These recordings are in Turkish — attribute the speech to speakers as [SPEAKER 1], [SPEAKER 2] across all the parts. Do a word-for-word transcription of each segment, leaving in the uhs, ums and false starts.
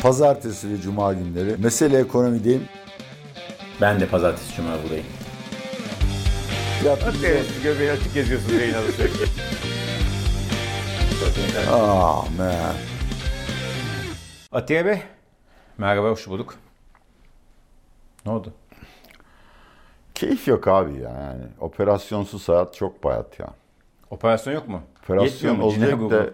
[SPEAKER 1] Pazartesi ve Cuma günleri Mesele Ekonomi'deyim.
[SPEAKER 2] Ben de pazartesi Cuma buradayım.
[SPEAKER 3] Evet, göbeği açık geziyorsun Reynalı sürekli.
[SPEAKER 1] Ah man.
[SPEAKER 2] Atiye Bey, merhaba, hoş bulduk. Ne oldu?
[SPEAKER 1] Keyif yok abi ya yani. Operasyonsuz hayat çok bayat ya.
[SPEAKER 2] Operasyon yok mu?
[SPEAKER 1] Operasyon olacak da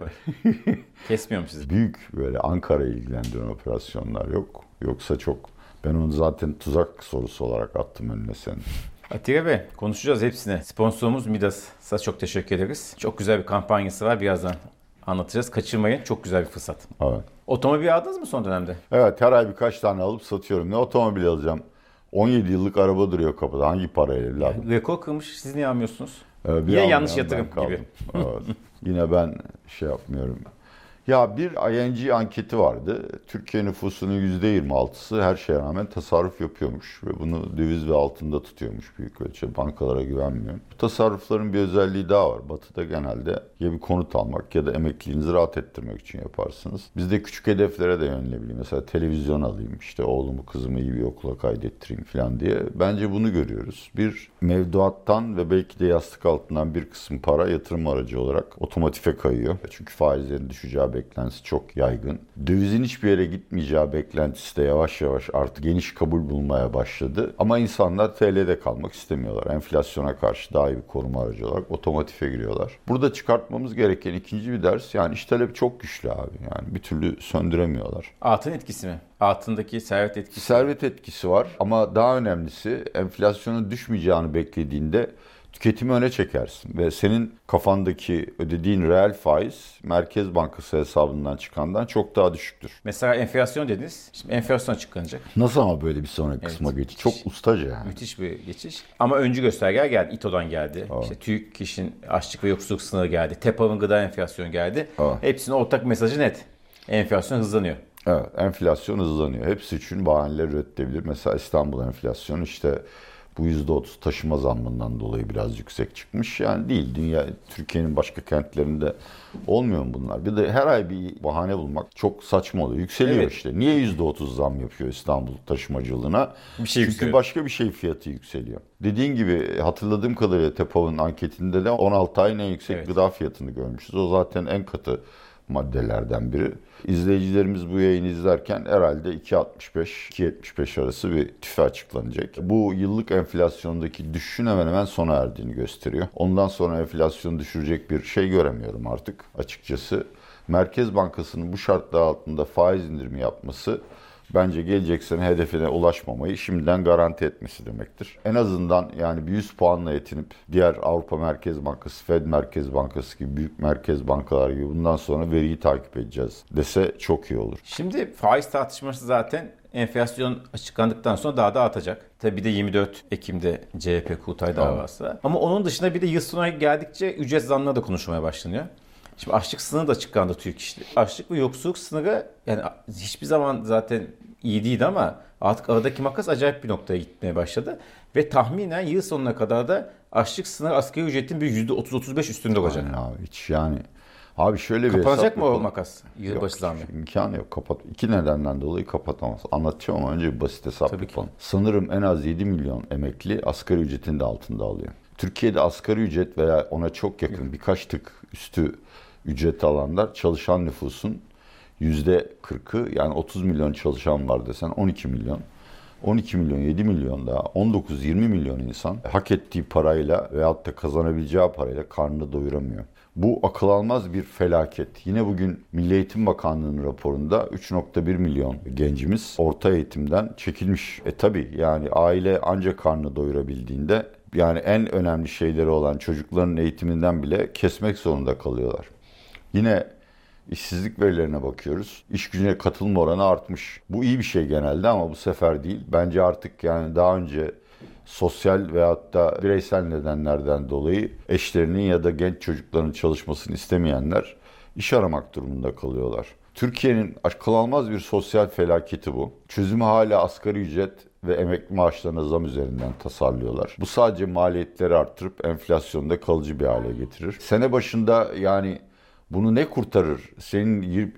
[SPEAKER 2] kesmiyor mu sizi?
[SPEAKER 1] Büyük böyle Ankara'yı ilgilendiren operasyonlar yok. Yoksa çok, ben onu zaten tuzak sorusu olarak attım önüne senin.
[SPEAKER 2] Atiye Bey, konuşacağız hepsine. Sponsorumuz Midas'a çok teşekkür ederiz. Çok güzel bir kampanyası var, birazdan anlatacağız. Kaçırmayın, çok güzel bir fırsat.
[SPEAKER 1] Evet.
[SPEAKER 2] Otomobil aldınız mı son dönemde?
[SPEAKER 1] Evet, her ay birkaç tane alıp satıyorum. Ne otomobil alacağım? on yedi yıllık araba duruyor kapıda. Hangi parayla evladım?
[SPEAKER 2] Rekor kırmış, siz niye almıyorsunuz?
[SPEAKER 1] Ee,
[SPEAKER 2] Yine yanlış yatırım gibi.
[SPEAKER 1] Evet. Yine ben şey yapmıyorum. Ya bir I N G anketi vardı. Türkiye nüfusunun yüzde yirmi altısı her şeye rağmen tasarruf yapıyormuş. Ve bunu döviz ve altında tutuyormuş büyük ölçüde. Bankalara güvenmiyor. Bu tasarrufların bir özelliği daha var. Batı'da genelde ya bir konut almak ya da emekliliğinizi rahat ettirmek için yaparsınız. Bizde küçük hedeflere de yönelebiliyor. Mesela televizyon alayım, işte oğlumu kızımı iyi bir okula kaydettireyim falan diye. Bence bunu görüyoruz. Bir mevduattan ve belki de yastık altından bir kısım para yatırım aracı olarak otomatife kayıyor. Çünkü faizlerin düşeceği beklentisi çok yaygın. Dövizin hiçbir yere gitmeyeceği beklentisi de yavaş yavaş artık geniş kabul bulmaya başladı. Ama insanlar T L'de kalmak istemiyorlar. Enflasyona karşı daha iyi bir koruma aracı olarak otomatife giriyorlar. Burada çıkartmamız gereken ikinci bir ders, yani iş talebi çok güçlü abi. Yani bir türlü söndüremiyorlar.
[SPEAKER 2] Altın etkisi mi? Altındaki servet etkisi.
[SPEAKER 1] Servet etkisi var ama daha önemlisi enflasyonun düşmeyeceğini beklediğinde tüketimi öne çekersin ve senin kafandaki ödediğin reel faiz Merkez Bankası hesabından çıkandan çok daha düşüktür.
[SPEAKER 2] Mesela enflasyon dediniz. Şimdi enflasyon açıklanacak.
[SPEAKER 1] Nasıl ama böyle bir sonraki evet, kısma geçiş? Çok ustaca yani.
[SPEAKER 2] Müthiş bir geçiş. Ama öncü göstergeler geldi. İTO'dan geldi. Evet. İşte TÜİK kişinin açlık ve yoksulluk sınırı geldi. TEPA'nın gıda enflasyonu geldi. Evet. Hepsinin ortak mesajı net. Enflasyon hızlanıyor.
[SPEAKER 1] Evet, enflasyon hızlanıyor. Hepsi için bahaneler üretilebilir. Mesela İstanbul enflasyonu işte bu yüzde otuz taşıma zammından dolayı biraz yüksek çıkmış. Yani değil, dünya, Türkiye'nin başka kentlerinde olmuyor mu bunlar? Bir de her ay bir bahane bulmak çok saçma oluyor. Yükseliyor evet. işte. Niye yüzde otuz zam yapıyor İstanbul taşımacılığına?
[SPEAKER 2] Bir şey
[SPEAKER 1] Çünkü
[SPEAKER 2] yükseliyor.
[SPEAKER 1] Başka bir şey fiyatı yükseliyor. Dediğin gibi hatırladığım kadarıyla TEPAV'ın anketinde de on altı ayın en yüksek evet. gıda fiyatını görmüşüz. O zaten en katı maddelerden biri. İzleyicilerimiz bu yayını izlerken herhalde iki altmış beş iki yetmiş beş arası bir tüfe açıklanacak. Bu yıllık enflasyondaki düşüşün hemen hemen sona erdiğini gösteriyor. Ondan sonra enflasyonu düşürecek bir şey göremiyorum artık açıkçası. Merkez Bankası'nın bu şartlar altında faiz indirimi yapması bence gelecek sene hedefine ulaşmamayı şimdiden garanti etmesi demektir. En azından yani bir yüz puanla yetinip diğer Avrupa Merkez Bankası, Fed Merkez Bankası gibi büyük merkez bankalar gibi bundan sonra veriyi takip edeceğiz dese çok iyi olur.
[SPEAKER 2] Şimdi faiz tartışması zaten enflasyon açıklandıktan sonra daha da artacak. Tabii bir de yirmi dört Ekim'de C H P Kurultay davası var. Ama onun dışında bir de yıl sonuna geldikçe ücret zammları da konuşmaya başlanıyor. Şimdi açlık sınırı da açıklandı Türk İş'te. Açlık ve yoksulluk sınırı yani hiçbir zaman zaten iyi değildi ama artık aradaki makas acayip bir noktaya gitmeye başladı. Ve tahminen yıl sonuna kadar da açlık sınırı asgari ücretin bir yüzde otuz otuz beş üstünde olacak.
[SPEAKER 1] Aynen abi, hiç yani. Abi şöyle bir
[SPEAKER 2] kapanacak mı
[SPEAKER 1] yapalım.
[SPEAKER 2] o makas? Yılbaşı zammı.
[SPEAKER 1] İmkanı yok. Kapat. İki nedenden dolayı kapatamaz. Anlatacağım ama önce bir basit hesap
[SPEAKER 2] Tabii
[SPEAKER 1] yapalım.
[SPEAKER 2] ki.
[SPEAKER 1] Sanırım en az yedi milyon emekli asgari ücretin de altında alıyor. Türkiye'de asgari ücret veya ona çok yakın yok. birkaç tık üstü ücret alanlar çalışan nüfusun yüzde kırkı, yani otuz milyon çalışan var desen on iki milyon. on iki milyon, yedi milyon daha on dokuz yirmi milyon insan hak ettiği parayla veyahut da kazanabileceği parayla karnını doyuramıyor. Bu akıl almaz bir felaket. Yine bugün Milli Eğitim Bakanlığı'nın raporunda üç virgül bir milyon gencimiz orta eğitimden çekilmiş. E tabi yani aile ancak karnını doyurabildiğinde yani en önemli şeyleri olan çocukların eğitiminden bile kesmek zorunda kalıyorlar. Yine işsizlik verilerine bakıyoruz. İş gücüne katılım oranı artmış. Bu iyi bir şey genelde ama bu sefer değil. Bence artık yani daha önce sosyal veyahut da bireysel nedenlerden dolayı eşlerinin ya da genç çocukların çalışmasını istemeyenler iş aramak durumunda kalıyorlar. Türkiye'nin akıl almaz bir sosyal felaketi bu. Çözümü hala asgari ücret ve emekli maaşlarına zam üzerinden tasarlıyorlar. Bu sadece maliyetleri arttırıp enflasyonu da kalıcı bir hale getirir. Sene başında yani bunu ne kurtarır? Senin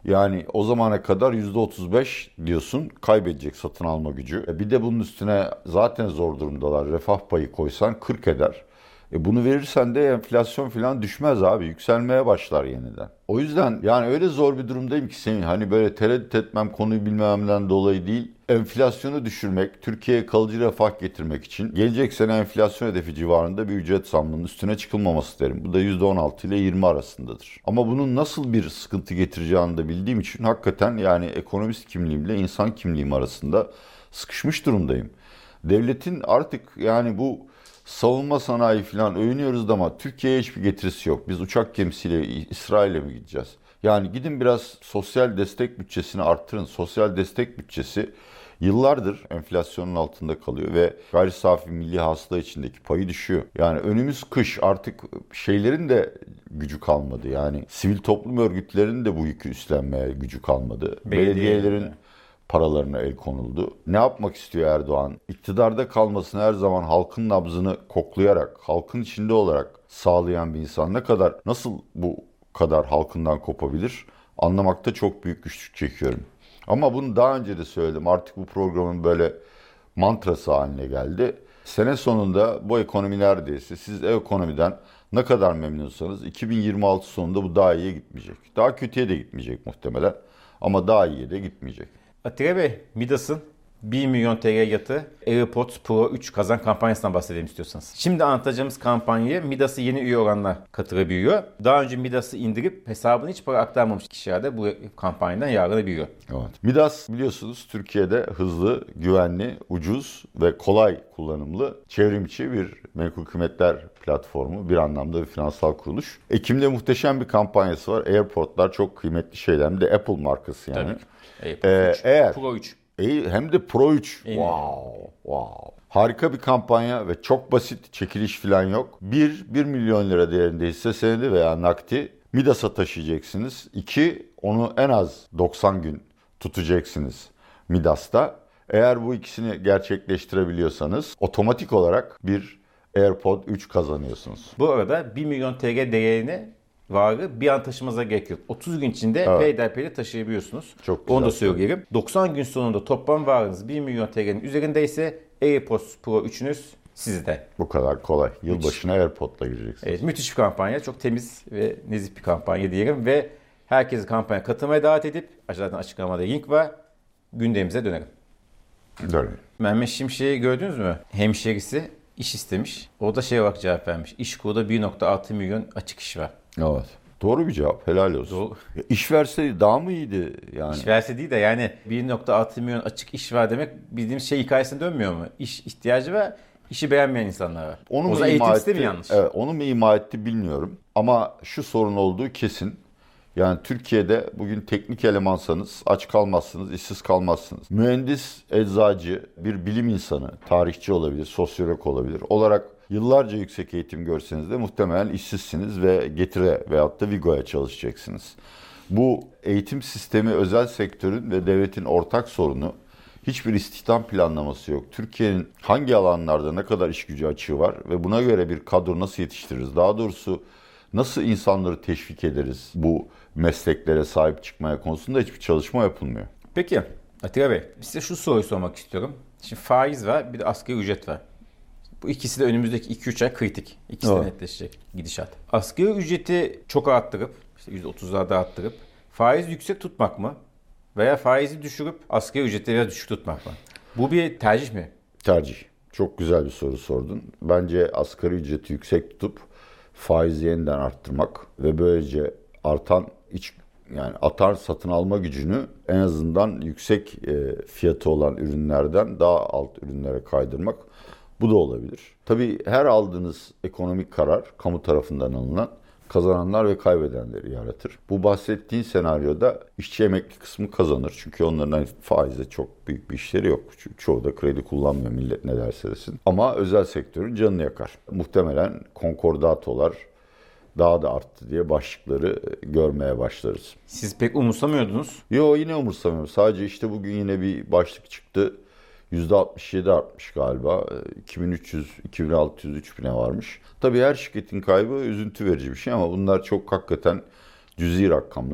[SPEAKER 1] Yani o zamana kadar yüzde otuz beş diyorsun kaybedecek satın alma gücü. E bir de bunun üstüne zaten zor durumdalar. Refah payı koysan kırk eder. E bunu verirsen de enflasyon falan düşmez abi. Yükselmeye başlar yeniden. O yüzden yani öyle zor bir durumdayım ki senin hani böyle tereddüt etmem konuyu bilmememden dolayı değil. Enflasyonu düşürmek, Türkiye'ye kalıcı refah getirmek için gelecek sene enflasyon hedefi civarında bir ücret zammının üstüne çıkılmaması derim. Bu da yüzde on altı ile yirmi arasındadır. Ama bunun nasıl bir sıkıntı getireceğini de bildiğim için hakikaten yani ekonomist kimliğimle insan kimliğim arasında sıkışmış durumdayım. Devletin artık yani bu savunma sanayi falan övünüyoruz ama Türkiye'ye hiçbir getirisi yok. Biz uçak gemisiyle İsrail'e mi gideceğiz? Yani gidin biraz sosyal destek bütçesini arttırın. Sosyal destek bütçesi yıllardır enflasyonun altında kalıyor ve gayri safi milli hasıla içindeki payı düşüyor. Yani önümüz kış artık şeylerin de gücü kalmadı. Yani sivil toplum örgütlerinin de bu yükü üstlenmeye gücü kalmadı. Belediyelerin paralarına el konuldu. Ne yapmak istiyor Erdoğan? İktidarda kalmasını her zaman halkın nabzını koklayarak, halkın içinde olarak sağlayan bir insan ne kadar, nasıl bu kadar halkından kopabilir? Anlamakta çok büyük güçlük çekiyorum. Ama bunu daha önce de söyledim. Artık bu programın böyle mantrası haline geldi. Sene sonunda bu ekonomi neredeyse siz ekonomiden ne kadar memnunsanız iki bin yirmi altı sonunda bu daha iyiye gitmeyecek. Daha kötüye de gitmeyecek muhtemelen ama daha iyiye de gitmeyecek.
[SPEAKER 2] Atilla Bey, Midas'ın bir milyon T L yatı AirPods Pro üç kazan kampanyasından bahsedelim istiyorsanız. Şimdi anlatacağımız kampanyaya Midas'ı yeni üye olanlar katılabiliyor. Daha önce Midas'ı indirip hesabına hiç para aktarmamış kişiler de bu kampanyadan yararlanabiliyor.
[SPEAKER 1] Evet. Midas biliyorsunuz Türkiye'de hızlı, güvenli, ucuz ve kolay kullanımlı çevrimiçi bir menkul kıymetler platformu. Bir anlamda bir finansal kuruluş. Ekim'de muhteşem bir kampanyası var. AirPod'lar çok kıymetli şeyler. Hem de Apple markası yani.
[SPEAKER 2] Tabii. AirPods
[SPEAKER 1] Ee,
[SPEAKER 2] üç,
[SPEAKER 1] eğer,
[SPEAKER 2] Pro üç.
[SPEAKER 1] E, hem de Pro üç.
[SPEAKER 2] Evet.
[SPEAKER 1] Wow, wow. Harika bir kampanya ve çok basit, çekiliş falan yok. Bir, bir milyon lira değerinde hisse senedi veya nakdi Midas'a taşıyacaksınız. İki, onu en az doksan gün tutacaksınız Midas'ta. Eğer bu ikisini gerçekleştirebiliyorsanız otomatik olarak bir AirPod üç kazanıyorsunuz.
[SPEAKER 2] Bu arada bir milyon T L değerini varı bir an taşımanıza gerek yok. otuz gün içinde
[SPEAKER 1] Evet.
[SPEAKER 2] peyderpey taşıyabiliyorsunuz.
[SPEAKER 1] Çok güzel.
[SPEAKER 2] Onu da söyleyelim. doksan gün sonunda toplam varınız bir milyon T L'nin üzerindeyse AirPods Pro üçünüz sizde.
[SPEAKER 1] Bu kadar kolay. Yılbaşına AirPod'la gireceksiniz.
[SPEAKER 2] Evet, müthiş bir kampanya. Çok temiz ve nezih bir kampanya diyelim ve herkesi kampanya katılmaya davet edip aşağıdan açıklamada link var. Gündemimize dönelim.
[SPEAKER 1] Dönelim.
[SPEAKER 2] Mehmet Şimşek'i gördünüz mü? Hemşerisi iş istemiş. O da şey olarak cevap vermiş. İşkur'da bir nokta altı milyon açık iş var.
[SPEAKER 1] Evet. Doğru bir cevap. Helal olsun.
[SPEAKER 2] Doğru.
[SPEAKER 1] Ya İş verseydi daha mı iyiydi yani?
[SPEAKER 2] İş verse değil de yani bir nokta altı milyon açık iş var demek bildiğimiz şey hikayesine dönmüyor mu? İş ihtiyacı var, işi beğenmeyen insanlar var.
[SPEAKER 1] Onu
[SPEAKER 2] o
[SPEAKER 1] mu
[SPEAKER 2] zaman eğitim
[SPEAKER 1] ima
[SPEAKER 2] sistemi
[SPEAKER 1] etti?
[SPEAKER 2] yanlış.
[SPEAKER 1] Evet, onu mu ima etti bilmiyorum. Ama şu sorun olduğu kesin. Yani Türkiye'de bugün teknik elemansanız aç kalmazsınız, işsiz kalmazsınız. Mühendis, eczacı, bir bilim insanı, tarihçi olabilir, sosyolog olabilir olarak yıllarca yüksek eğitim görseniz de muhtemelen işsizsiniz ve Getire veyahut da Vigo'ya çalışacaksınız. Bu eğitim sistemi özel sektörün ve devletin ortak sorunu. Hiçbir istihdam planlaması yok. Türkiye'nin hangi alanlarda ne kadar iş gücü açığı var ve buna göre bir kadro nasıl yetiştiririz? Daha doğrusu nasıl insanları teşvik ederiz bu mesleklere sahip çıkmaya konusunda hiçbir çalışma yapılmıyor.
[SPEAKER 2] Peki Atilla Bey, size şu soruyu sormak istiyorum. Şimdi faiz var, bir de asgari ücret var. Bu ikisi de önümüzdeki iki üç ay kritik. İkisi de
[SPEAKER 1] Evet.
[SPEAKER 2] netleşecek gidişat. Asgari ücreti çok arttırıp, işte yüzde otuzlarda arttırıp, faiz yüksek tutmak mı? Veya faizi düşürüp asgari ücreti biraz düşük tutmak mı? Bu bir tercih mi?
[SPEAKER 1] Tercih. Çok güzel bir soru sordun. Bence asgari ücreti yüksek tutup faizi yeniden arttırmak ve böylece artan iç yani artan satın alma gücünü en azından yüksek e, fiyatı olan ürünlerden daha alt ürünlere kaydırmak. Bu da olabilir. Tabii her aldığınız ekonomik karar kamu tarafından alınan kazananlar ve kaybedenleri yaratır. Bu bahsettiğin senaryoda işçi emekli kısmı kazanır. Çünkü onların hani faizde çok büyük bir işleri yok. Ço- çoğu da kredi kullanmıyor millet ne derse desin. Ama özel sektörün canını yakar. Muhtemelen konkordatolar daha da arttı diye başlıkları görmeye başlarız.
[SPEAKER 2] Siz pek umursamıyordunuz.
[SPEAKER 1] Yo yine umursamıyorum. Sadece işte bugün yine bir başlık çıktı. yüzde altmış yedi artmış galiba. iki bin üç yüz, iki bin altı yüz, üç bine varmış. Tabii her şirketin kaybı üzüntü verici bir şey ama bunlar çok hakikaten cüzi rakamlar.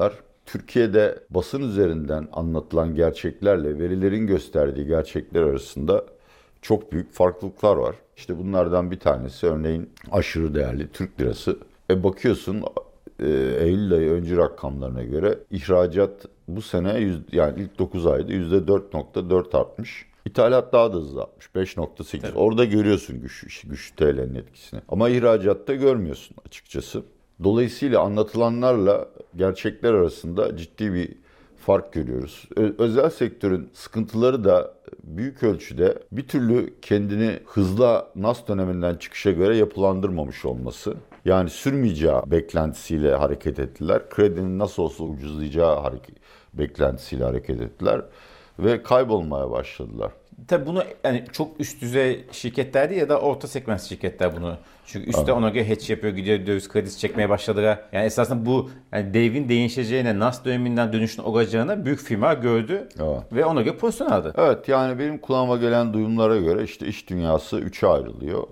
[SPEAKER 1] Türkiye'de basın üzerinden anlatılan gerçeklerle verilerin gösterdiği gerçekler arasında çok büyük farklılıklar var. İşte bunlardan bir tanesi örneğin aşırı değerli Türk lirası. E bakıyorsun e, Eylül ayı öncü rakamlarına göre ihracat bu sene yüz, yani ilk dokuz ayda yüzde dört nokta dört artmış. İthalat daha da hızlı artmış. beş nokta sekiz.
[SPEAKER 2] Tabii.
[SPEAKER 1] Orada görüyorsun güç, güç T L'nin etkisini. Ama ihracatta görmüyorsun açıkçası. Dolayısıyla anlatılanlarla gerçekler arasında ciddi bir fark görüyoruz. Ö- özel sektörün sıkıntıları da büyük ölçüde bir türlü kendini hızla N A S döneminden çıkışa göre yapılandırmamış olması. Yani sürmeyeceği beklentisiyle hareket ettiler. Kredinin nasıl olsa ucuzlayacağı hareket, beklentisiyle hareket ettiler. Ve kaybolmaya başladılar.
[SPEAKER 2] Tabii bunu yani çok üst düzey şirketler değil ya da orta segment şirketler bunu. Çünkü üstte evet. ona göre hedge yapıyor, gidiyor döviz kredisi çekmeye başladılar. Yani esasında bu yani devrin değişeceğine, N A S döneminden dönüşün olacağına büyük firma gördü evet. ve ona göre pozisyon aldı.
[SPEAKER 1] Evet, yani benim kulağıma gelen duyumlara göre işte iş dünyası üçe ayrılıyor.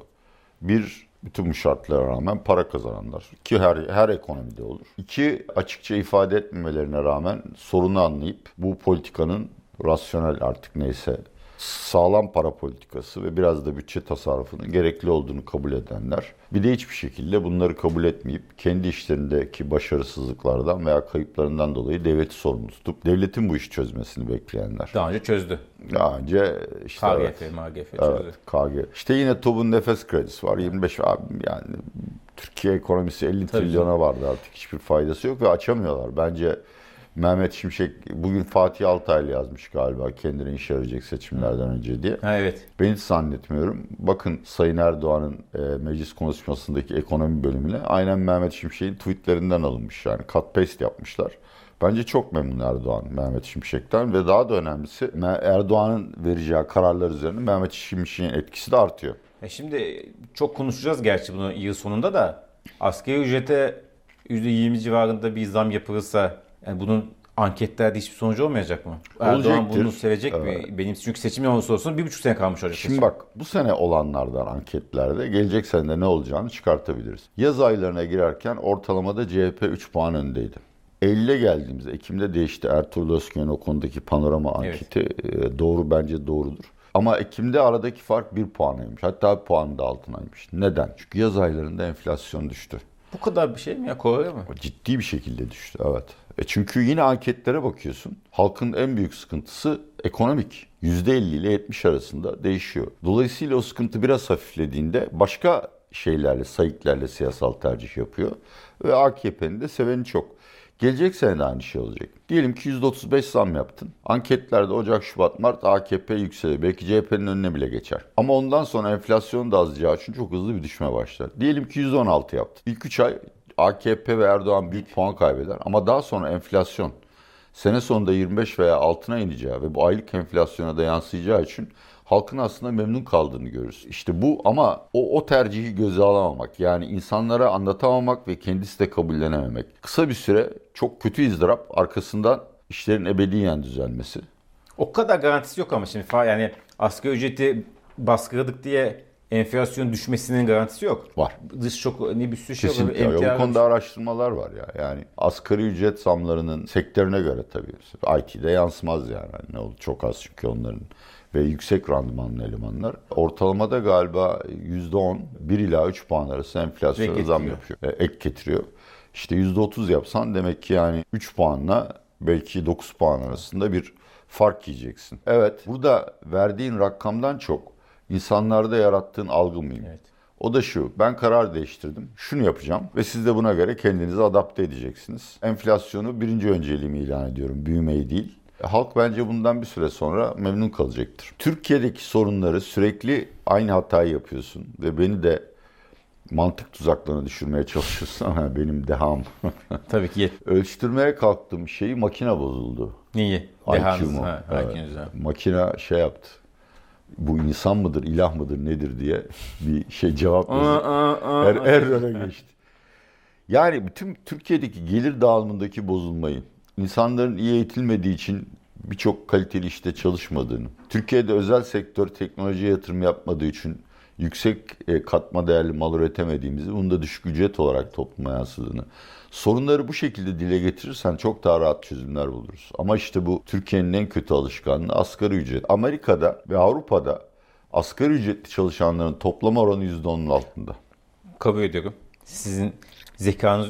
[SPEAKER 1] Bir, bütün bu şartlara rağmen para kazananlar ki her her ekonomide olur. İki, açıkça ifade etmemelerine rağmen sorunu anlayıp bu politikanın rasyonel artık neyse sağlam para politikası ve biraz da bütçe tasarrufunun gerekli olduğunu kabul edenler. Bir de hiçbir şekilde bunları kabul etmeyip kendi işlerindeki başarısızlıklardan veya kayıplarından dolayı devleti sorumlu tutup devletin bu işi çözmesini bekleyenler.
[SPEAKER 2] Daha önce çözdü.
[SPEAKER 1] Daha önce işte
[SPEAKER 2] K G F,
[SPEAKER 1] evet,
[SPEAKER 2] M G F çözdü.
[SPEAKER 1] Evet, K G F. İşte yine TOB'un nefes kredisi var. yirmi beş abi yani Türkiye ekonomisi elli Tabii trilyona canım. vardı artık. Hiçbir faydası yok ve açamıyorlar. Bence Mehmet Şimşek bugün Fatih Altaylı yazmış galiba kendine iş arayacak seçimlerden önce diye.
[SPEAKER 2] Ha, evet.
[SPEAKER 1] Ben hiç zannetmiyorum. Bakın Sayın Erdoğan'ın e, meclis konuşmasındaki ekonomi bölümüne aynen Mehmet Şimşek'in tweetlerinden alınmış yani. Cut paste yapmışlar. Bence çok memnun Erdoğan Mehmet Şimşek'ten ve daha da önemlisi Erdoğan'ın vereceği kararlar üzerine Mehmet Şimşek'in etkisi de artıyor.
[SPEAKER 2] E şimdi çok konuşacağız gerçi bunu yıl sonunda da asgari ücrete yüzde yirmi civarında bir zam yapılırsa yani bunun anketlerde hiçbir sonucu olmayacak mı?
[SPEAKER 1] Olacaktır.
[SPEAKER 2] Erdoğan bunu sevecek
[SPEAKER 1] evet.
[SPEAKER 2] mi? Benim çünkü seçim olursa olsun bir buçuk sene kalmış olacak.
[SPEAKER 1] Şimdi bak bu sene olanlardan anketlerde gelecek sene ne olacağını çıkartabiliriz. Yaz aylarına girerken ortalamada C H P üç puan öndeydi. Eylül'e geldiğimizde Ekim'de değişti. Ertuğrul Özköy'ün o konudaki panorama anketi evet. doğru bence doğrudur. Ama Ekim'de aradaki fark bir puanıymış. Hatta bir puan da altınaymış. Neden? Çünkü yaz aylarında enflasyon düştü.
[SPEAKER 2] Bu kadar bir şey mi ya? Kolay mı?
[SPEAKER 1] Ciddi bir şekilde düştü evet. E çünkü yine anketlere bakıyorsun. Halkın en büyük sıkıntısı ekonomik. yüzde elli ile yetmiş arasında değişiyor. Dolayısıyla o sıkıntı biraz hafiflediğinde başka şeylerle, sayıklarla siyasal tercih yapıyor. Ve A K P'nin de seveni çok. Gelecek sene de aynı şey olacak. Diyelim ki yüzde otuz beş zam yaptın. Anketlerde Ocak, Şubat, Mart A K P yükseliyor. Belki C H P'nin önüne bile geçer. Ama ondan sonra enflasyon da azacağı için çok hızlı bir düşme başlar. Diyelim ki yüzde on altı yaptın. İlk üç ay A K P ve Erdoğan büyük puan kaybeder. Ama daha sonra enflasyon sene sonunda yirmi beş veya altına ineceği ve bu aylık enflasyona da yansıyacağı için halkın aslında memnun kaldığını görürüz. İşte bu ama o, o tercihi göze alamamak. Yani insanlara anlatamamak ve kendisi de kabullenememek. Kısa bir süre çok kötü izdırap arkasından işlerin ebediyen düzelmesi.
[SPEAKER 2] O kadar garantisi yok ama şimdi yani asgari ücreti baskıladık diye enflasyon düşmesinin garantisi yok.
[SPEAKER 1] Var.
[SPEAKER 2] Dış şok ne bir sürü şey
[SPEAKER 1] var. Kesinlikle. Bu konuda araştırmalar var ya. Yani asgari ücret zamlarının sektörüne göre tabii. I T'de yansımaz yani. Ne oldu? Çok az çünkü onların. Ve yüksek randımanlı elemanlar. Ortalamada galiba yüzde on, bir ila üç puan arası enflasyona zam yapıyor. E, ek getiriyor. İşte yüzde otuz yapsan demek ki yani üç puanla belki dokuz puan arasında bir fark yiyeceksin. Evet, burada verdiğin rakamdan çok insanlarda yarattığın algı mühim. Evet. O da şu, ben karar değiştirdim, şunu yapacağım ve siz de buna göre kendinizi adapte edeceksiniz. Enflasyonu birinci önceliğimi ilan ediyorum, büyümeyi değil. Halk bence bundan bir süre sonra memnun kalacaktır. Türkiye'deki sorunları sürekli aynı hatayı yapıyorsun ve beni de mantık tuzaklarına düşürmeye çalışıyorsun ama benim deham.
[SPEAKER 2] Tabii ki yet.
[SPEAKER 1] Ölçtürmeye kalktığım şeyi makine bozuldu.
[SPEAKER 2] Neyi?
[SPEAKER 1] Dehanız. Ha, evet. Makine şey yaptı. Bu insan mıdır, ilah mıdır, nedir diye bir şey cevap yazdı. Er, error'a geçti. Yani bütün Türkiye'deki gelir dağılımındaki bozulmayı, insanların iyi eğitilmediği için birçok kaliteli işte çalışmadığını, Türkiye'de özel sektör teknolojiye yatırım yapmadığı için yüksek e, katma değerli mal üretemediğimizi, bunu da düşük ücret olarak topluma yansıdığını. Sorunları bu şekilde dile getirirsen çok daha rahat çözümler buluruz. Ama işte bu Türkiye'nin en kötü alışkanlığı asgari ücret. Amerika'da ve Avrupa'da asgari ücretli çalışanların toplam oranı yüzde onun altında.
[SPEAKER 2] Kabul ediyorum. Sizin zekanız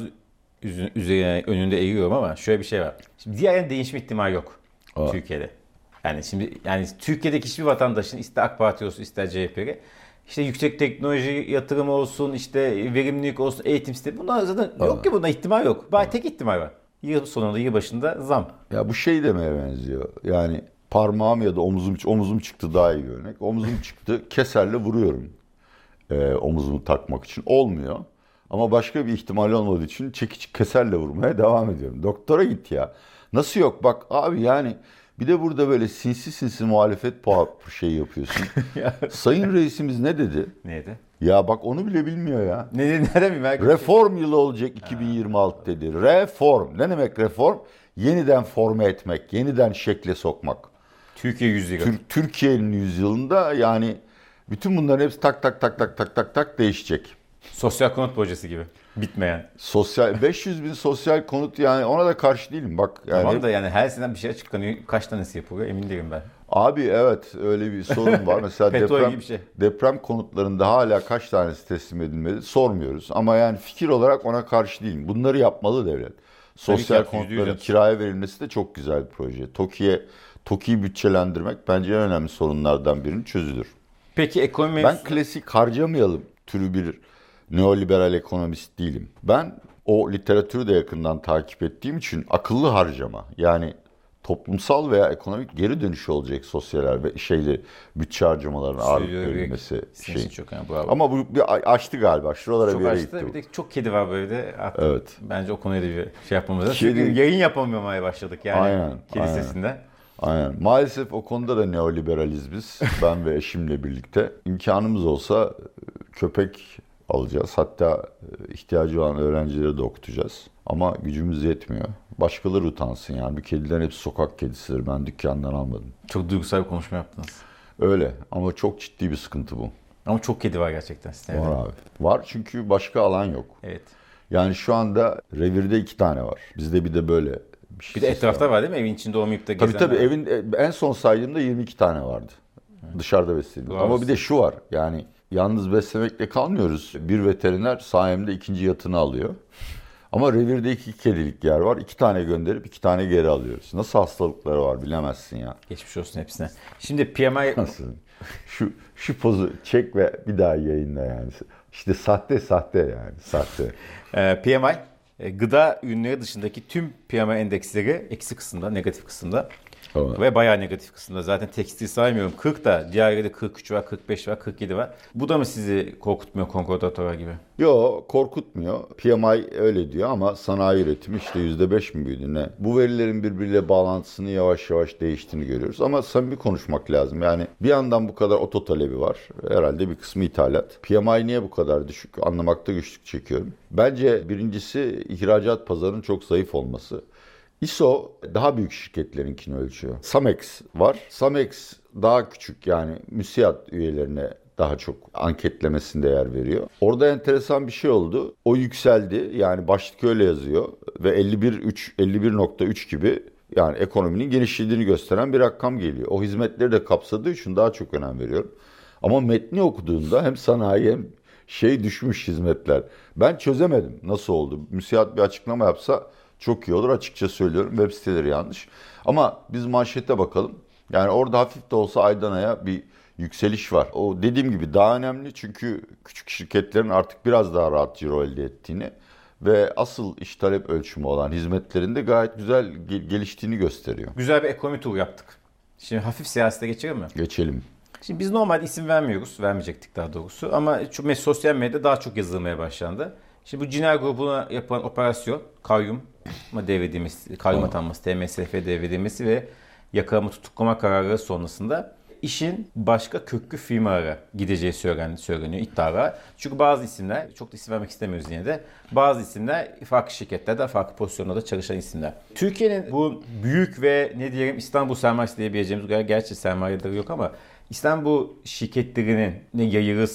[SPEAKER 2] üzerine önünde eğiyorum ama şöyle bir şey var. Şimdi diğer değişme ihtimali yok
[SPEAKER 1] Aa.
[SPEAKER 2] Türkiye'de. Yani şimdi yani Türkiye'deki hiçbir vatandaşın ister AK Parti olsun ister C H P'li işte yüksek teknoloji yatırımı olsun, işte verimlilik olsun, eğitim sistemi. Bunlar zaten yok ki, buna ihtimal yok. Bari tek ihtimal var. Yıl sonunda, yıl başında zam.
[SPEAKER 1] Ya bu şey demeye benziyor. Yani parmağım ya da omuzum omuzum çıktı daha iyi bir örnek. Omuzum çıktı, keserle vuruyorum. Ee, omuzumu takmak için. Olmuyor. Ama başka bir ihtimal olmadığı için çekiç keserle vurmaya devam ediyorum. Doktora git ya. Nasıl yok? Bak abi, yani bir de burada böyle sinsi sinsi muhalefet şey yapıyorsun. Sayın reisimiz ne dedi?
[SPEAKER 2] Neydi?
[SPEAKER 1] Ya bak onu bile bilmiyor ya.
[SPEAKER 2] Ne, nereden bilmiyorum?
[SPEAKER 1] Reform yılı olacak iki bin yirmi altı dedi. Reform. Ne demek reform? Yeniden forme etmek, yeniden şekle sokmak.
[SPEAKER 2] Türkiye yüzyılı.
[SPEAKER 1] Tür- Türkiye'nin yüzyılında yani bütün bunların hepsi tak tak tak tak tak tak tak değişecek.
[SPEAKER 2] Sosyal konut projesi gibi. Bitmeyen.
[SPEAKER 1] Sosyal beş yüz bin sosyal konut, yani ona da karşı değilim bak. Yani
[SPEAKER 2] Tamam da yani her seneden bir şey açıklanıyor. Kaç tanesi yapılıyor emin değilim ben.
[SPEAKER 1] abi evet, öyle bir sorun var. Mesela
[SPEAKER 2] Petrol
[SPEAKER 1] deprem,
[SPEAKER 2] gibi bir şey.
[SPEAKER 1] deprem konutlarında hala kaç tanesi teslim edilmedi sormuyoruz. Ama yani fikir olarak ona karşı değilim. Bunları yapmalı devlet. Sosyal
[SPEAKER 2] yap, yüzde yüz
[SPEAKER 1] konutların
[SPEAKER 2] yap.
[SPEAKER 1] kiraya verilmesi de çok güzel bir proje. TOKİ'ye TOKİ'yi bütçelendirmek bence en önemli sorunlardan birinin çözülür.
[SPEAKER 2] Peki ekonomi...
[SPEAKER 1] Ben klasik harcamayalım türü bir neoliberal ekonomist değilim. Ben o literatürü de yakından takip ettiğim için akıllı harcama, yani toplumsal veya ekonomik geri dönüşü olacak sosyal ve şeyli bütçe harcamalarına ağırlık verilmesi şey.
[SPEAKER 2] Çok yani, bravo.
[SPEAKER 1] Ama bu bir açtı galiba. Şuralara
[SPEAKER 2] Çok
[SPEAKER 1] bir yere
[SPEAKER 2] açtı.
[SPEAKER 1] gitti.
[SPEAKER 2] Bir de çok kedi var böyle de. Artık
[SPEAKER 1] Evet.
[SPEAKER 2] bence o konuya da bir şey yapmamız lazım.
[SPEAKER 1] Kedi-
[SPEAKER 2] Çünkü yayın yapamamaya başladık yani.
[SPEAKER 1] Aynen,
[SPEAKER 2] Kedi
[SPEAKER 1] aynen.
[SPEAKER 2] sesinden.
[SPEAKER 1] Aynen. Maalesef o konuda da neoliberaliz biz. Ben ve eşimle birlikte. İmkanımız olsa köpek alacağız. Hatta ihtiyacı olan öğrencileri de okutacağız. Ama gücümüz yetmiyor. Başkaları utansın yani. Bir kedilerin hepsi sokak kedisidir. Ben dükkandan almadım.
[SPEAKER 2] Çok duygusal bir konuşma yaptınız.
[SPEAKER 1] Öyle. Ama çok ciddi bir sıkıntı bu.
[SPEAKER 2] Ama çok kedi var gerçekten sistemde.
[SPEAKER 1] Var abi. Var çünkü başka alan yok.
[SPEAKER 2] Evet.
[SPEAKER 1] Yani şu anda revirde iki tane var. Bizde bir de böyle bir şey.
[SPEAKER 2] Bir de etrafta var değil mi? Evin içinde olmayıp da gezenler.
[SPEAKER 1] Tabii tabii, evin en son saydığımda yirmi iki tane vardı. Dışarıda besledim.
[SPEAKER 2] Bravo.
[SPEAKER 1] Ama bir de şu var. Yani yalnız beslemekle kalmıyoruz. Bir veteriner sayemde ikinci yatını alıyor. Ama revirde iki kedilik yer var. İki tane gönderip iki tane geri alıyoruz. Nasıl hastalıkları var bilemezsin ya.
[SPEAKER 2] Geçmiş olsun hepsine. Şimdi P M I...
[SPEAKER 1] Nasıl? Şu şu pozu çek ve bir daha yayınla yani. İşte sahte sahte yani sahte.
[SPEAKER 2] e, P M I e, gıda ürünleri dışındaki tüm P M I endeksleri eksi kısımda, negatif kısımda.
[SPEAKER 1] Tamam.
[SPEAKER 2] Ve bayağı negatif kısımda. Zaten tekstil saymıyorum. kırk da, diğerleri kırk üç var, kırk beş var, kırk yedi var. Bu da mı sizi korkutmuyor konkordatora gibi?
[SPEAKER 1] Yo, korkutmuyor. P M I öyle diyor ama sanayi üretimi işte yüzde beş mi büyüdü ne? Bu verilerin birbiriyle bağlantısını yavaş yavaş değiştiğini görüyoruz. Ama samimi konuşmak lazım. Yani bir yandan bu kadar oto talebi var. Herhalde bir kısmı ithalat. P M I niye bu kadar düşük? Anlamakta güçlük çekiyorum. Bence birincisi ihracat pazarının çok zayıf olması. I S O daha büyük şirketlerinkini ölçüyor. Samex var. Samex daha küçük, yani müsiat üyelerine daha çok anketlemesinde yer veriyor. Orada enteresan bir şey oldu. O yükseldi. Yani başlık öyle yazıyor ve elli bir nokta üç gibi, yani ekonominin genişlediğini gösteren bir rakam geliyor. O hizmetleri de kapsadığı için daha çok önem veriyorum. Ama metni okuduğunda hem sanayi hem şey düşmüş hizmetler. Ben çözemedim nasıl oldu. Müsiat bir açıklama yapsa çok iyi olur, açıkça söylüyorum. Web siteleri yanlış. Ama biz manşete bakalım. Yani orada hafif de olsa aydan aya bir yükseliş var. O dediğim gibi daha önemli çünkü küçük şirketlerin artık biraz daha rahat ciro elde ettiğini ve asıl iş talep ölçümü olan hizmetlerinde gayet güzel geliştiğini gösteriyor.
[SPEAKER 2] Güzel bir ekonomi turu yaptık. Şimdi hafif siyasete geçelim mi?
[SPEAKER 1] Geçelim.
[SPEAKER 2] Şimdi biz normalde isim vermiyoruz. Vermeyecektik daha doğrusu. Ama şu sosyal medyada daha çok yazılmaya başlandı. Şimdi bu Ciner grubuna yapılan operasyon, kayyum devredilmesi, kayyum atanması, T M S F devredilmesi ve yakalama tutuklama kararı sonrasında işin başka köklü firmalara gideceği söyleniyor, iddialar. Çünkü bazı isimler, çok da isim vermek istemiyoruz yine de, bazı isimler farklı şirketlerde, farklı pozisyonlarda çalışan isimler. Türkiye'nin bu büyük ve ne diyelim İstanbul sermayesi diyebileceğimiz, gerçi sermayeleri yok ama İstanbul şirketlerinin ne yayılırsa,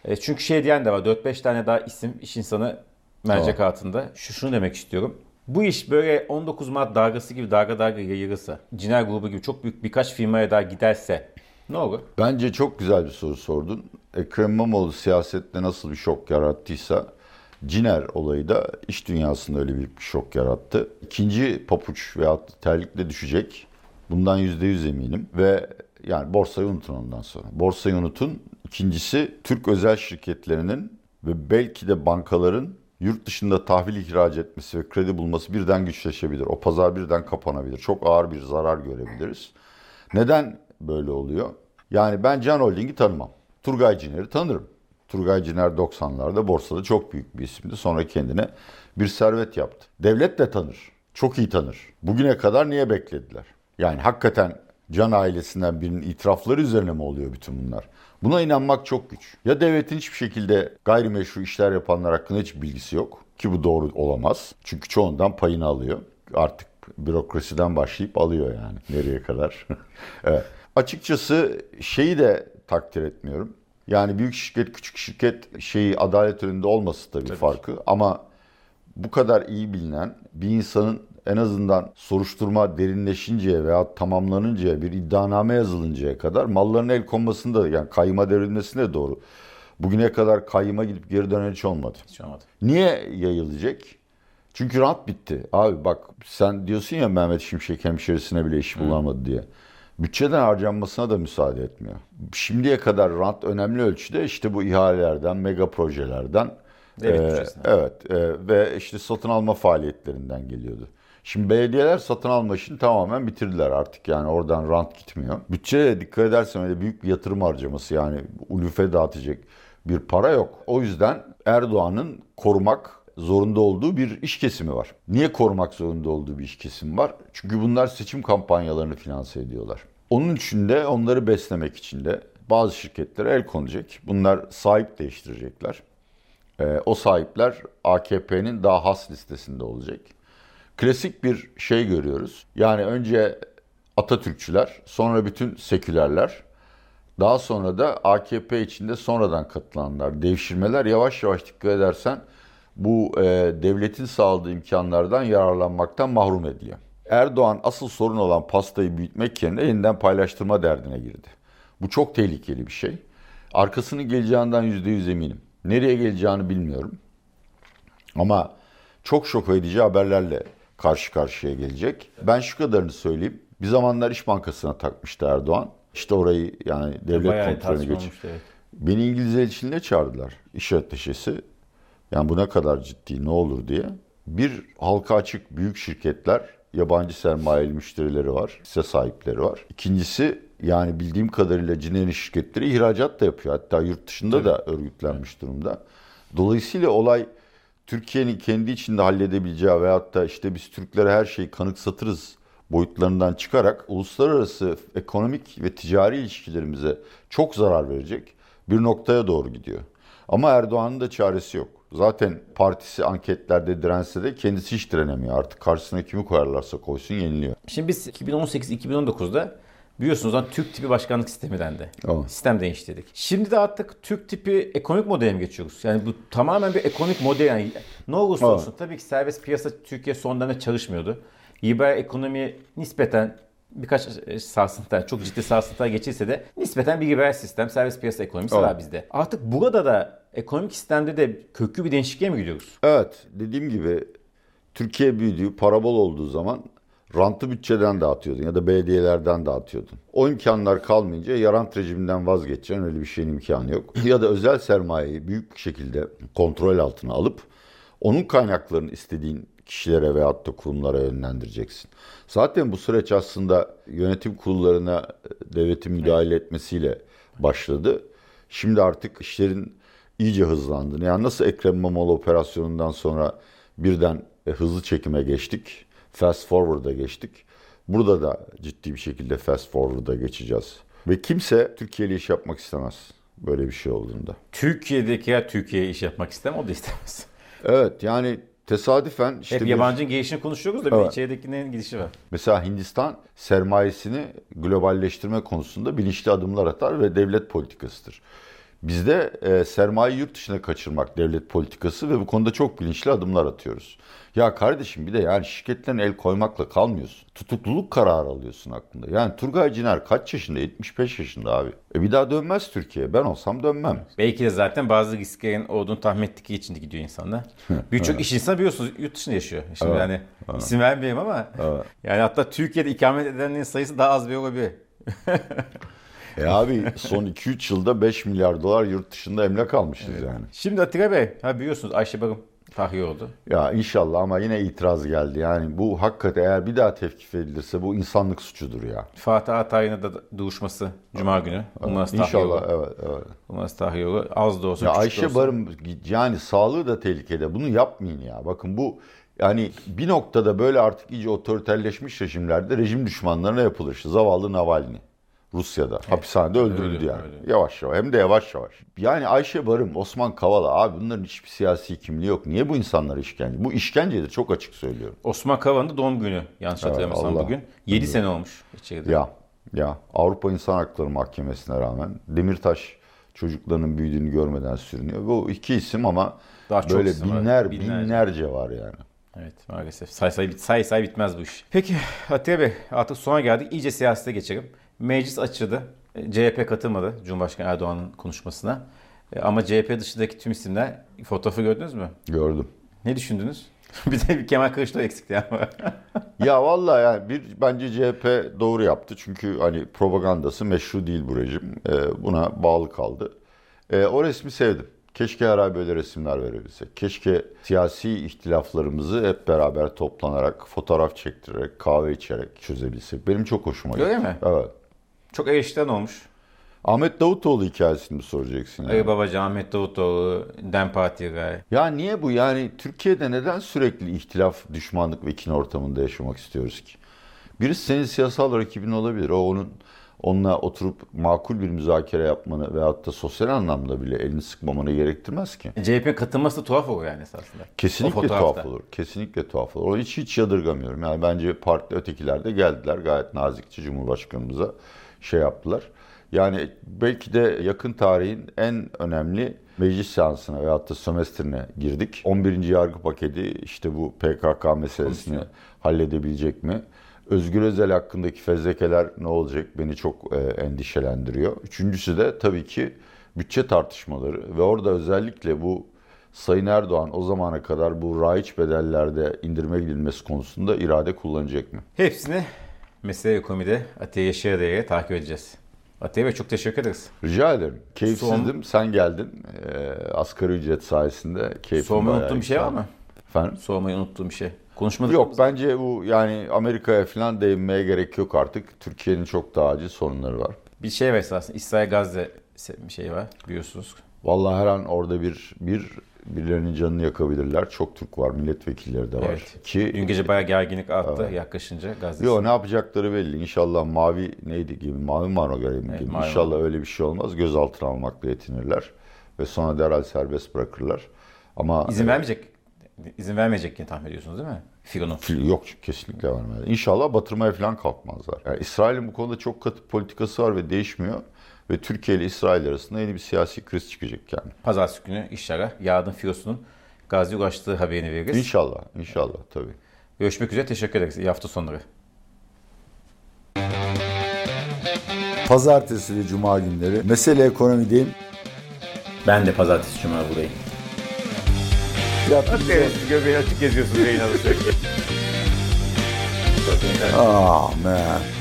[SPEAKER 2] E, çünkü şey diyen de var. dört beş tane daha isim iş insanı mercek altında. Şu şunu demek istiyorum. Bu iş böyle on dokuz Mart dalgası gibi dalga dalga yayılırsa, Ciner grubu gibi çok büyük birkaç firmaya daha giderse ne olur?
[SPEAKER 1] Bence çok güzel bir soru sordun. Ekrem İmamoğlu siyasette nasıl bir şok yarattıysa Ciner olayı da iş dünyasında öyle büyük bir şok yarattı. İkinci papuç veya terlikle düşecek. Bundan yüzde yüz eminim. Ve yani borsayı unutun ondan sonra. Borsayı unutun. İkincisi Türk özel şirketlerinin ve belki de bankaların yurt dışında tahvil ihraç etmesi ve kredi bulması birden güçleşebilir. O pazar birden kapanabilir. Çok ağır bir zarar görebiliriz. Neden böyle oluyor? Yani ben Can Holding'i tanımam. Turgay Ciner'i tanırım. Turgay Ciner doksanlarda borsada çok büyük bir isimdi. Sonra kendine bir servet yaptı. Devlet de tanır. Çok iyi tanır. Bugüne kadar niye beklediler? Yani hakikaten Can ailesinden birinin itirafları üzerine mi oluyor bütün bunlar? Buna inanmak çok güç. Ya devletin hiçbir şekilde gayrimeşru işler yapanlar hakkında hiç bilgisi yok. Ki bu doğru olamaz. Çünkü çoğundan payını alıyor. Artık bürokrasiden başlayıp alıyor yani. Nereye kadar? Evet. Açıkçası şeyi de takdir etmiyorum. Yani büyük şirket, küçük şirket şeyi adalet önünde olması da bir
[SPEAKER 2] Tabii
[SPEAKER 1] farkı. Ki. Ama bu kadar iyi bilinen bir insanın en azından soruşturma derinleşinceye veya tamamlanıncaya, bir iddianame yazılıncaya kadar mallarına el konmasında da yani kayyıma devrilmesine de doğru. Bugüne kadar kayyıma gidip geri dönen hiç olmadı.
[SPEAKER 2] Hiç olmadı.
[SPEAKER 1] Niye yayılacak? Çünkü rant bitti. Abi bak sen diyorsun ya Mehmet Şimşek hemşerisine bile iş bulamadı diye. Bütçeden harcanmasına da müsaade etmiyor. Şimdiye kadar rant önemli ölçüde işte bu ihalelerden, mega projelerden,
[SPEAKER 2] Evet,
[SPEAKER 1] e, evet e, ve işte satın alma faaliyetlerinden geliyordu. Şimdi belediyeler satın alma işini tamamen bitirdiler artık yani oradan rant gitmiyor. Bütçeye dikkat edersen öyle büyük bir yatırım harcaması yani ulufe dağıtacak bir para yok. O yüzden Erdoğan'ın korumak zorunda olduğu bir iş kesimi var. Niye korumak zorunda olduğu bir iş kesimi var? Çünkü bunlar seçim kampanyalarını finanse ediyorlar. Onun için de onları beslemek için de bazı şirketlere el konacak. Bunlar sahip değiştirecekler. Ee, o sahipler A K P'nin daha has listesinde olacak. Klasik bir şey görüyoruz. Yani önce Atatürkçüler, sonra bütün sekülerler, daha sonra da A K P içinde sonradan katılanlar, devşirmeler yavaş yavaş dikkat edersen bu e, devletin sağladığı imkanlardan yararlanmaktan mahrum ediyor. Erdoğan asıl sorun olan pastayı büyütmek yerine yeniden paylaştırma derdine girdi. Bu çok tehlikeli bir şey. Arkasının geleceğinden yüzde yüz eminim. Nereye geleceğini bilmiyorum. Ama çok şok edici haberlerle karşı karşıya gelecek. Ben şu kadarını söyleyeyim. Bir zamanlar İş Bankası'na takmıştı Erdoğan. İşte orayı yani devlet
[SPEAKER 2] Bayağı
[SPEAKER 1] kontrolüne geçip.
[SPEAKER 2] evet.
[SPEAKER 1] Beni İngiliz elçiliğine çağırdılar. İş ateşesi. Yani bu ne kadar ciddi, ne olur diye. Bir halka açık büyük şirketler, yabancı sermayeli müşterileri var, hisse sahipleri var. İkincisi yani bildiğim kadarıyla Ciner'in şirketleri ihracat da yapıyor. Hatta yurt dışında Tabii. da örgütlenmiş durumda. Dolayısıyla olay Türkiye'nin kendi içinde halledebileceği veyahut da işte biz Türklere her şeyi kanıksatırız boyutlarından çıkarak uluslararası ekonomik ve ticari ilişkilerimize çok zarar verecek bir noktaya doğru gidiyor. Ama Erdoğan'ın da çaresi yok. Zaten partisi anketlerde dirense de kendisi hiç direnemiyor. Artık karşısına kimi koyarlarsa koysun yeniliyor.
[SPEAKER 2] Şimdi biz iki bin on sekiz iki bin on dokuzda biliyorsunuz o zaman Türk tipi başkanlık sistemi dendi.
[SPEAKER 1] Tamam.
[SPEAKER 2] Sistem değiştirdik. Şimdi de artık Türk tipi ekonomik modele mi geçiyoruz? Yani bu tamamen bir ekonomik model yani. Ne olursa olsun evet. Tabii ki serbest piyasa Türkiye son dönemde çalışmıyordu. liberal ekonomi nispeten birkaç sarsıntılar, çok ciddi sarsıntılar geçirse de nispeten bir liberal sistem, serbest piyasa ekonomisi evet. var bizde. Artık burada da ekonomik sistemde de köklü bir değişikliğe mi gidiyoruz?
[SPEAKER 1] Evet, dediğim gibi Türkiye büyüdüğü, para bol olduğu zaman rantı bütçeden dağıtıyordun ya da belediyelerden dağıtıyordun. O imkanlar kalmayınca ya rant rejiminden vazgeçeceksin, öyle bir şeyin imkanı yok. Ya da özel sermayeyi büyük bir şekilde kontrol altına alıp onun kaynaklarını istediğin kişilere veyahut da kurumlara yönlendireceksin. Zaten bu süreç aslında yönetim kurullarına devletin müdahale etmesiyle başladı. Şimdi artık işlerin iyice hızlandığını, yani nasıl Ekrem İmamoğlu operasyonundan sonra birden hızlı çekime geçtik, fast forward'a geçtik. Burada da ciddi bir şekilde fast forward'a geçeceğiz. Ve kimse Türkiye ile iş yapmak istemez böyle bir şey olduğunda.
[SPEAKER 2] Türkiye'deki ya Türkiye'ye iş yapmak istemez, o da istemez.
[SPEAKER 1] Evet, yani tesadüfen işte...
[SPEAKER 2] Hep yabancının gelişini konuşuyoruz da bir evet. içeridekinin gidişi var.
[SPEAKER 1] Mesela Hindistan sermayesini globalleştirme konusunda bilinçli adımlar atar ve devlet politikasıdır. Bizde e, sermaye yurt dışına kaçırmak devlet politikası ve bu konuda çok bilinçli adımlar atıyoruz. Ya kardeşim bir de yani şirketlerine el koymakla kalmıyorsun. Tutukluluk kararı alıyorsun aklında. Yani Turgay Ciner kaç yaşında? yetmiş beş yaşında abi. E bir daha dönmez Türkiye'ye. Ben olsam dönmem.
[SPEAKER 2] Belki de zaten bazı risklerin olduğunu tahmin ettikleri için de gidiyor insanlar. Birçok iş insanı biliyorsunuz yurt dışında yaşıyor. Şimdi
[SPEAKER 1] Evet,
[SPEAKER 2] yani
[SPEAKER 1] evet.
[SPEAKER 2] isim vermeyeyim ama
[SPEAKER 1] Evet.
[SPEAKER 2] yani hatta Türkiye'de ikamet edenlerin sayısı daha az bir olabilir.
[SPEAKER 1] E abi son iki üç yılda beş milyar dolar yurt dışında emlak almışız evet. yani.
[SPEAKER 2] Şimdi Atilla Bey, ha biliyorsunuz Ayşe Barım tahliye oldu.
[SPEAKER 1] Ya inşallah ama yine itiraz geldi. Yani bu hakikaten eğer bir daha tevkif edilirse bu insanlık suçudur ya.
[SPEAKER 2] Fatih Atay'ın da duruşması Cuma günü. Umarız tahliye
[SPEAKER 1] İnşallah
[SPEAKER 2] olur.
[SPEAKER 1] evet evet.
[SPEAKER 2] Umarız tahliye olur. Az da olsa
[SPEAKER 1] Ya
[SPEAKER 2] küçük de
[SPEAKER 1] Ayşe
[SPEAKER 2] olsa.
[SPEAKER 1] Barım yani sağlığı da tehlikede. Bunu yapmayın ya. Bakın bu yani bir noktada böyle artık iyice otoriterleşmiş rejimlerde rejim düşmanlarına yapılır. İşte zavallı Navalny. Rusya'da evet, hapishanede öldürüldü öyle, yani. Öyle. Yavaş yavaş hem de yavaş yavaş. Yani Ayşe Barım, Osman Kavala abi bunların hiçbir siyasi kimliği yok. Niye bu insanlar işkence? Bu işkencedir çok açık söylüyorum.
[SPEAKER 2] Osman Kavala'nın da doğum günü yanlış evet, hatırlamıyorsam bugün. yedi evet. sene olmuş içeride.
[SPEAKER 1] Ya ya Avrupa İnsan Hakları Mahkemesi'ne rağmen Demirtaş çocuklarının büyüdüğünü görmeden sürünüyor. Bu iki isim ama daha böyle binler var. binlerce. binlerce var yani.
[SPEAKER 2] Evet maalesef. Say say, say say bitmez bu iş. Peki Atilla Bey artık sona geldik. İyice siyasete geçelim. Meclis açıldı. C H P katılmadı Cumhurbaşkanı Erdoğan'ın konuşmasına. Ama C H P dışındaki tüm isimler fotoğrafı gördünüz mü?
[SPEAKER 1] Gördüm.
[SPEAKER 2] Ne düşündünüz? Bir de bir Kemal Kılıçdaroğlu eksikti ama.
[SPEAKER 1] Ya vallahi yani bir bence C H P doğru yaptı. Çünkü hani propagandası meşru değil bu rejim. Ee, buna bağlı kaldı. Ee, o resmi sevdim. Keşke her ay böyle resimler verebilsek. Keşke siyasi ihtilaflarımızı hep beraber toplanarak, fotoğraf çektirerek, kahve içerek çözebilsek. Benim çok hoşuma gitti.
[SPEAKER 2] Öyle mi?
[SPEAKER 1] Evet.
[SPEAKER 2] Çok eleştiren olmuş.
[SPEAKER 1] Ahmet Davutoğlu hikayesini mi soracaksın? Yani?
[SPEAKER 2] Ey babacığım Ahmet Davutoğlu, Dem Parti'ye.
[SPEAKER 1] Ya niye bu? Yani Türkiye'de neden sürekli ihtilaf, düşmanlık ve kin ortamında yaşamak istiyoruz ki? Birisi senin siyasal rakibin olabilir. O onun onunla oturup makul bir müzakere yapmanı veyahut da sosyal anlamda bile elini sıkmamanı gerektirmez ki.
[SPEAKER 2] C H P katılması da tuhaf olur yani esasında.
[SPEAKER 1] Kesinlikle tuhaf olur. Kesinlikle tuhaf olur. Onu hiç hiç yadırgamıyorum. Yani bence parti ötekiler de geldiler gayet nazikçe Cumhurbaşkanımıza şey yaptılar. Yani belki de yakın tarihin en önemli meclis seansına veyahut da sömestrine girdik. on birinci yargı paketi işte bu P K K meselesini Komisyon. halledebilecek mi? Özgür Özel hakkındaki fezlekeler ne olacak beni çok e, endişelendiriyor. Üçüncüsü de tabii ki bütçe tartışmaları ve orada özellikle bu Sayın Erdoğan o zamana kadar bu raiç bedellerde indirime gidilmesi konusunda irade kullanacak mı?
[SPEAKER 2] Hepsini Mesele Ekonomi'de Atiye Yaşar'a takip edeceğiz. Atiye Bey çok teşekkür ederiz.
[SPEAKER 1] Rica ederim. Keyifsizdim. Son... Sen geldin. E, asgari ücret sayesinde keyfim
[SPEAKER 2] Sormayı unuttuğum bir şey var mı?
[SPEAKER 1] Efendim?
[SPEAKER 2] Sormayı unuttuğum bir şey. Konuşmadık
[SPEAKER 1] Yok bence bu yani Amerika'ya falan değinmeye gerek yok artık. Türkiye'nin çok daha acil sorunları var.
[SPEAKER 2] Bir şey var esasında. İsrail Gazze bir şey var biliyorsunuz.
[SPEAKER 1] Vallahi her an orada bir bir birilerinin canını yakabilirler. Çok Türk var, milletvekilleri de var.
[SPEAKER 2] Evet.
[SPEAKER 1] Ki
[SPEAKER 2] dün gece bayağı gerginlik arttı evet. yaklaşınca Gazze.
[SPEAKER 1] Yok ne yapacakları belli. İnşallah mavi neydi gibi mavi mano görevi evet, gibi. Mavi İnşallah mano. Öyle bir şey olmaz. Gözaltına almakla yetinirler ve sonra derhal serbest bırakırlar. Ama
[SPEAKER 2] izin vermeyecek. İzin vermeyecek diye tahmin ediyorsunuz değil mi? Firon'u.
[SPEAKER 1] Yok kesinlikle vermez. İnşallah batırmaya falan kalkmazlar. Yani İsrail'in bu konuda çok katı politikası var ve değişmiyor. Ve Türkiye ile İsrail arasında yeni bir siyasi kriz çıkacak yani.
[SPEAKER 2] Pazartesi günü inşallah yarın Filosu'nun Gazze'ye ulaştığı haberini veririz.
[SPEAKER 1] İnşallah, inşallah tabii.
[SPEAKER 2] Görüşmek üzere, teşekkür ederiz. İyi hafta sonları.
[SPEAKER 1] Pazartesi ve Cuma günleri Mesele Ekonomi'deyim.
[SPEAKER 2] Ben de pazartesi Cuma buradayım.
[SPEAKER 3] Evet, göbeği açık geziyorsun yayın alışverişi.
[SPEAKER 1] Ah man.